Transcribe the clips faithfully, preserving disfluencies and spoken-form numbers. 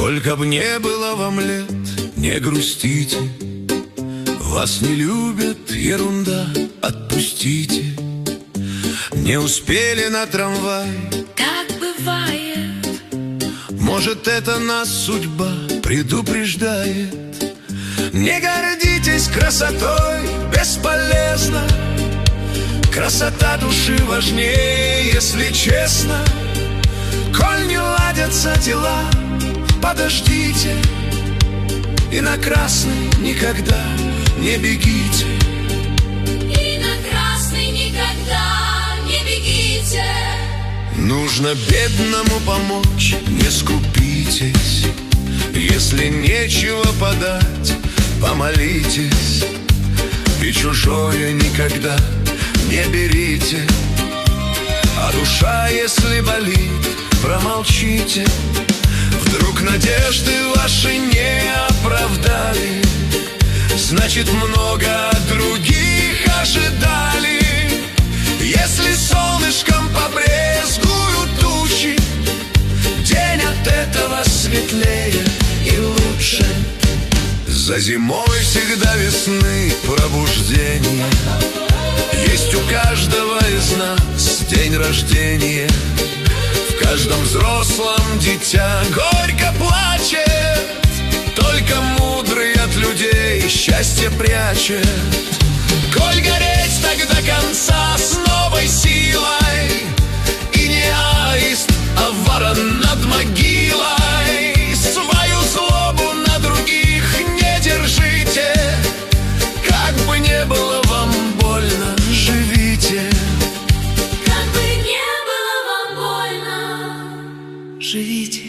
Сколько б не было вам лет, не грустите. Вас не любят, ерунда, отпустите. Не успели на трамвай, так бывает. может, это нас судьба предупреждает. Не гордитесь красотой, бесполезно. Красота души важнее, если честно. Коль не ладятся дела, подождите. И на красный никогда не бегите. И на красный никогда не бегите. Нужно бедному помочь, не скупитесь. Если нечего подать, помолитесь. И чужое никогда не берите. А душа, если болит, промолчите. Вдруг надежды ваши не оправдали, значит, много других ожидали. Если солнышком побрезгуют тучи, день от этого светлее и лучше. За зимой всегда весны пробуждение. Есть у каждого из нас день рождения. В каждом взрослом дитя горько плачет. Только мудрый от людей счастье прячет. Коль гореть так до конца с новой силой, и не аист, а ворон над могилой. Свою злобу на других не держите. Как бы не было вам больно, живите. Как бы не было вам больно, живите.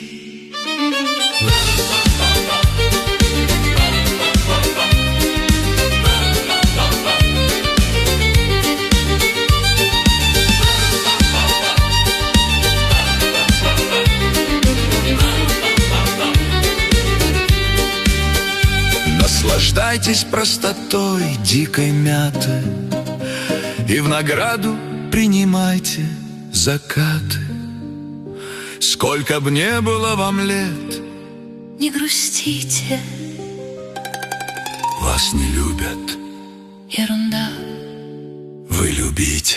Наслаждайтесь простотой дикой мяты и в награду принимайте закаты. Сколько б не было вам лет, Не грустите, вас не любят, ерунда. вы любите.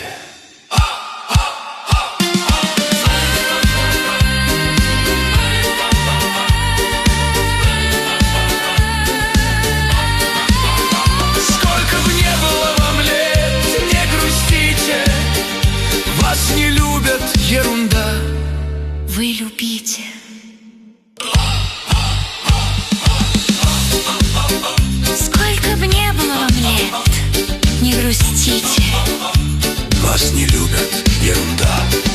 Сколько б не было вам лет, не грустите, вас не любят, ерунда, Вы любите. Сколько бы не было вам лет, не грустите. вас не любят, ерунда.